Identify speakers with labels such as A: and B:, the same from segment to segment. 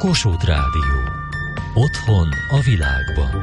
A: Kossuth Rádió. Otthon a világban.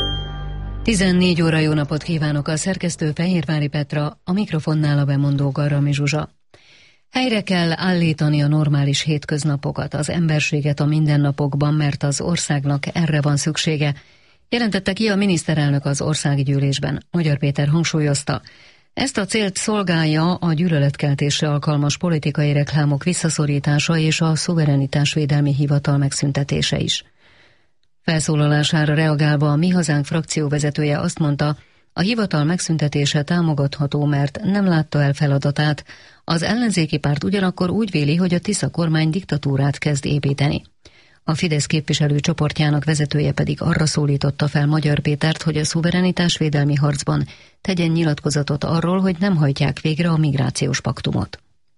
B: 14 óra, jó napot kívánok, a szerkesztő Fehérvári Petra, a mikrofonnál a bemondó Garrami Zsuzsa. Helyre kell állítani a normális hétköznapokat, az emberséget a mindennapokban, mert az országnak erre van szüksége, jelentette ki a miniszterelnök az országgyűlésben. Magyar Péter hangsúlyozta, ezt a célt szolgálja a gyűlöletkeltésre alkalmas politikai reklámok visszaszorítása és a szuverenitásvédelmi hivatal megszüntetése is. Felszólalására reagálva a Mi Hazánk frakcióvezetője azt mondta, a hivatal megszüntetése támogatható, mert nem látta el feladatát, az ellenzéki párt ugyanakkor úgy véli, hogy a Tisza kormány diktatúrát kezd építeni. A Fidesz képviselő csoportjának vezetője pedig arra szólította fel Magyar Pétert, hogy a szuverenitásvédelmi harcban tegyen nyilatkozatot arról, hogy nem hajtják végre a migrációs paktumot.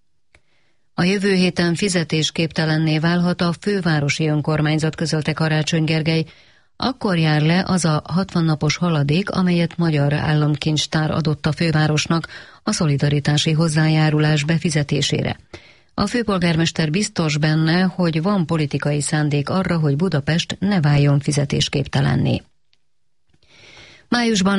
B: A jövő héten fizetésképtelenné válhat a fővárosi önkormányzat, közölte Karácsony Gergely. Akkor jár le az a 60 napos haladék, amelyet Magyar Államkincstár adott a fővárosnak a szolidaritási hozzájárulás befizetésére. A főpolgármester biztos benne, hogy van politikai szándék arra, hogy Budapest ne váljon fizetésképtelenné. Májusban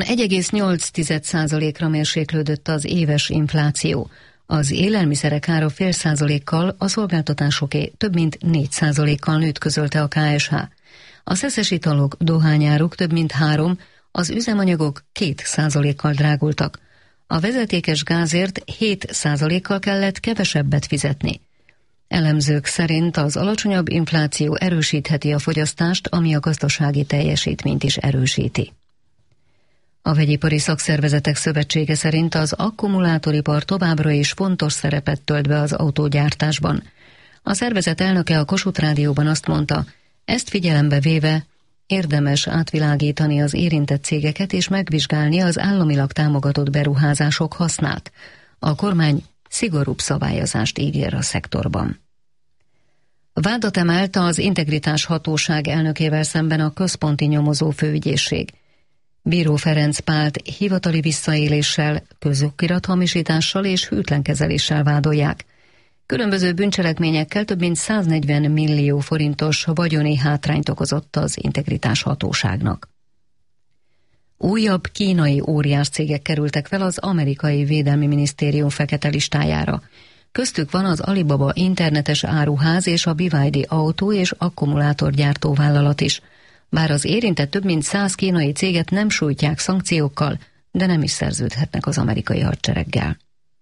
B: 1,8%-ra mérséklődött az éves infláció. Az élelmiszerek ára 0,5%-kal, a szolgáltatásoké több mint 4%-kal nőtt, közölte a KSH. A szeszes italok, dohányáruk több mint 3%, az üzemanyagok 2%-kal drágultak. A vezetékes gázért 7%-kal kellett kevesebbet fizetni. Elemzők szerint az alacsonyabb infláció erősítheti a fogyasztást, ami a gazdasági teljesítményt is erősíti. A Vegyipari Szakszervezetek Szövetsége szerint az akkumulátoripar továbbra is fontos szerepet tölt be az autógyártásban. A szervezet elnöke a Kossuth Rádióban azt mondta, ezt figyelembe véve érdemes átvilágítani az érintett cégeket és megvizsgálni az államilag támogatott beruházások hasznát. A kormány szigorúbb szabályozást ígér a szektorban. Vádat emelt az Integritás Hatóság elnökével szemben a Központi Nyomozó Főügyészség. Bíró Ferenc Pált hivatali visszaéléssel, közokirathamisítással és hűtlenkezeléssel vádolják. Különböző bűncselekményekkel több mint 140 millió forintos vagyoni hátrányt okozott az Integritás Hatóságnak. Újabb kínai óriáscégek kerültek fel az amerikai Védelmi Minisztérium fekete listájára. Köztük van az Alibaba internetes áruház és a BYD autó- és akkumulátorgyártó vállalat is. Bár az érintett több mint 100 kínai céget nem sújtják szankciókkal, de nem is szerződhetnek az amerikai hadsereggel.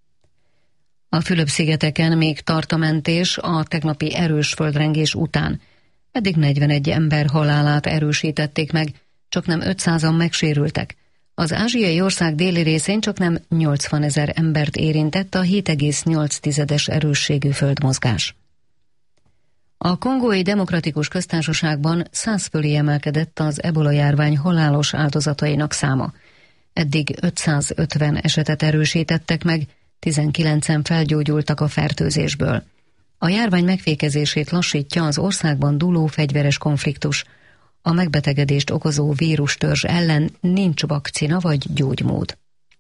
B: A Fülöp-szigeteken még tart a mentés a tegnapi erős földrengés után. Eddig 41 ember halálát erősítették meg, csaknem 500-an megsérültek. Az ázsiai ország déli részén csaknem 80 000 embert érintett a 7,8-es erősségű földmozgás. A Kongói Demokratikus Köztársaságban 100 fölé emelkedett az ebola járvány halálos áldozatainak száma. Eddig 550 esetet erősítettek meg, 19-en felgyógyultak a fertőzésből. A járvány megfékezését lassítja az országban dúló fegyveres konfliktus. A megbetegedést okozó vírustörzs ellen nincs vakcina vagy gyógymód.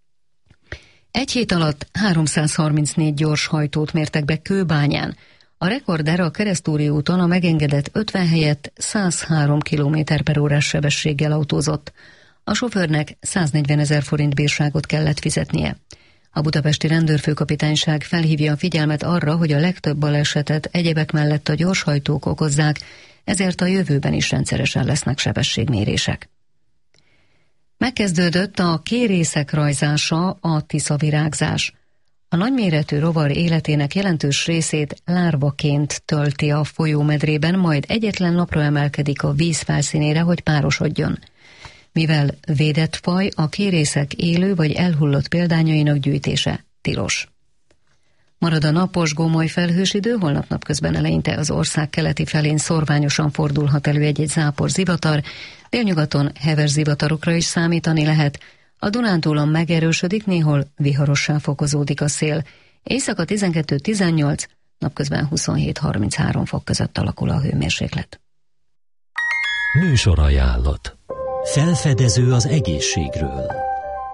B: Egy hét alatt 334 gyorshajtót mértek be Kőbányán. A rekorder a Keresztúri úton a megengedett 50 helyett 103 km/órás sebességgel autózott. A sofőrnek 140 000 forint bírságot kellett fizetnie. A budapesti rendőrfőkapitányság felhívja a figyelmet arra, hogy a legtöbb balesetet egyebek mellett a gyorshajtók okozzák, ezért a jövőben is rendszeresen lesznek sebességmérések. Megkezdődött a kérészek rajzása, a tiszavirágzás. A nagyméretű rovar életének jelentős részét lárvaként tölti a folyómedrében, majd egyetlen napra emelkedik a víz felszínére, hogy párosodjon. Mivel védett faj, a kérészek élő vagy elhullott példányainak gyűjtése tilos. Marad a napos, gomoly felhős idő, holnap napközben eleinte az ország keleti felén szorványosan fordulhat elő egy-egy zápor zivatar, délnyugaton heves zivatarokra is számítani lehet, a Dunántúlon megerősödik, néhol viharossá fokozódik a szél. Éjszaka 12-18, napközben 27-33 fok között alakul a hőmérséklet.
A: Műsorajánlat.
C: Felfedező az egészségről.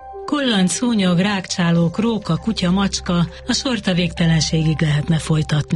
D: Kullanc, szúnyog, rákcsálók, róka, kutya, macska, a sort a végtelenségig lehetne folytatni.